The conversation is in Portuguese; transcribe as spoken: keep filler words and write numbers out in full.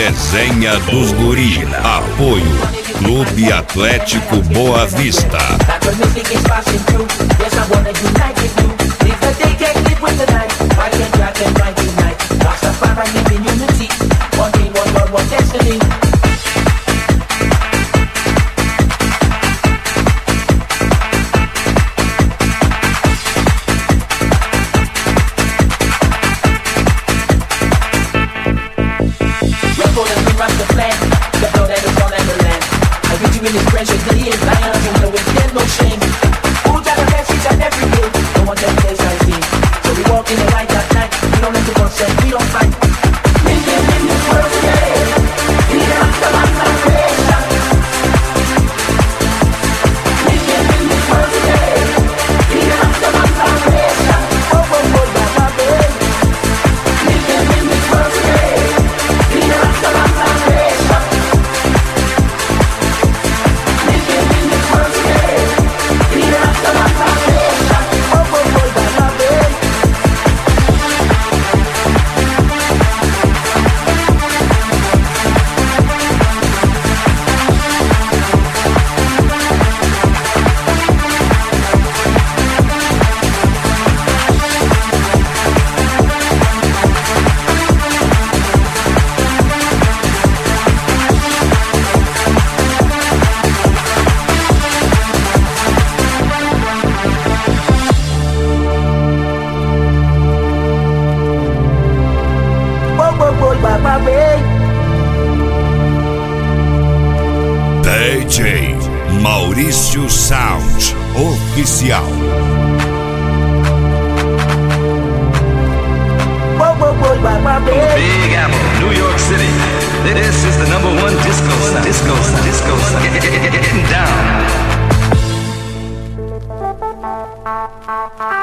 Resenha dos Guri. Apoio Clube Atlético Boa Vista. D J Maurício Sound Oficial. Big Apple, New York City. This is the number one disco sound. Disco sound. Disco sound. Getting down.